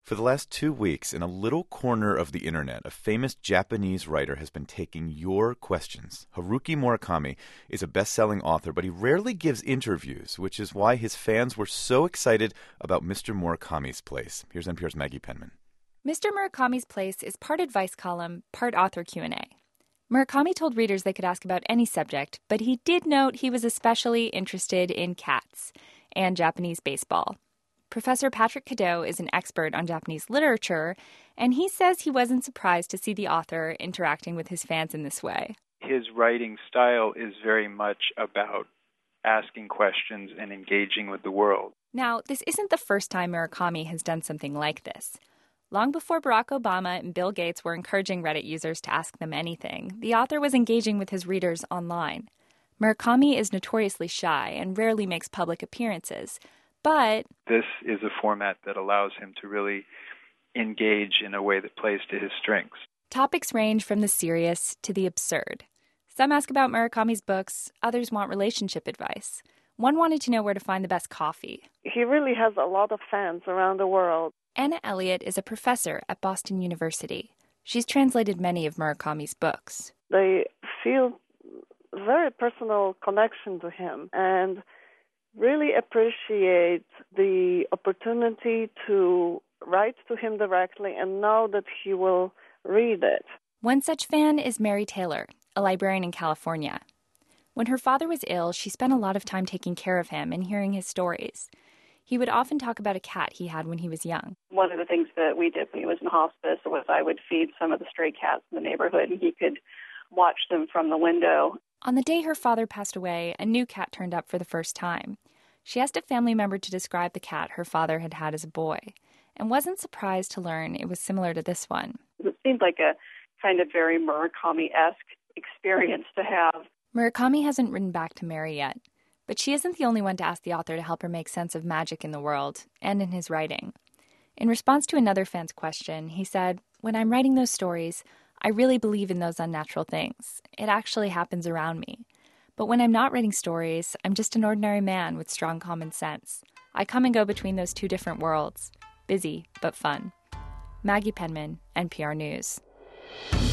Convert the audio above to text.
For the last 2 weeks, in a little corner of the internet, a famous Japanese writer has been taking your questions. Haruki Murakami is a best-selling author, but he rarely gives interviews, which is why his fans were so excited about Mr. Murakami's Place. Here's NPR's Maggie Penman. Mr. Murakami's Place is part advice column, part author Q&A. Murakami told readers they could ask about any subject, but he did note he was especially interested in cats and Japanese baseball. Professor Patrick Cadeau is an expert on Japanese literature, and he says he wasn't surprised to see the author interacting with his fans in this way. His writing style is very much about asking questions and engaging with the world. Now, this isn't the first time Murakami has done something like this. Long before Barack Obama and Bill Gates were encouraging Reddit users to ask them anything, the author was engaging with his readers online. Murakami is notoriously shy and rarely makes public appearances, but this is a format that allows him to really engage in a way that plays to his strengths. Topics range from the serious to the absurd. Some ask about Murakami's books, others want relationship advice. One wanted to know where to find the best coffee. He really has a lot of fans around the world. Anna Elliott is a professor at Boston University. She's translated many of Murakami's books. They feel a very personal connection to him and really appreciate the opportunity to write to him directly and know that he will read it. One such fan is Mary Taylor, a librarian in California. When her father was ill, she spent a lot of time taking care of him and hearing his stories. He would often talk about a cat he had when he was young. One of the things that we did when he was in hospice was I would feed some of the stray cats in the neighborhood, and he could watch them from the window. On the day her father passed away, a new cat turned up for the first time. She asked a family member to describe the cat her father had had as a boy, and wasn't surprised to learn it was similar to this one. It seemed like a kind of very Murakami-esque experience to have. Murakami hasn't written back to Mary yet, but she isn't the only one to ask the author to help her make sense of magic in the world and in his writing. In response to another fan's question, he said, "When I'm writing those stories, I really believe in those unnatural things. It actually happens around me. But when I'm not writing stories, I'm just an ordinary man with strong common sense. I come and go between those two different worlds. Busy, but fun." Maggie Penman, NPR News.